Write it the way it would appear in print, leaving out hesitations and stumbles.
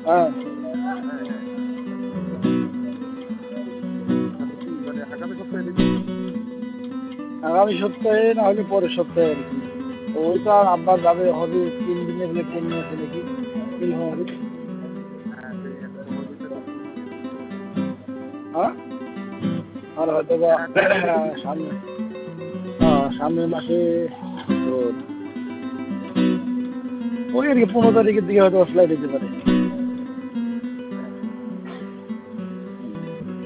হ্যাঁ হ্যাঁ হ্যাঁ। তাহলে কি মানে আগামী সপ্তাহে দেখি? আগামী সপ্তাহে না হলে পরের সপ্তাহে আর কি। ওই তো আর আব্বা যাবে হবে 3 দিনের বলে ট্রেন নিয়েছে নাকি নীলফামারী। হ্যাঁ সেই একটা খবর পেয়েছে। হ্যাঁ আর হয়তো বা হ্যাঁ খবর পেয়েছি। সামনে সামনের মাসে তো ওই আর কি 15 তারিখের দিকে হয়তো ফ্লাইট হতে পারে।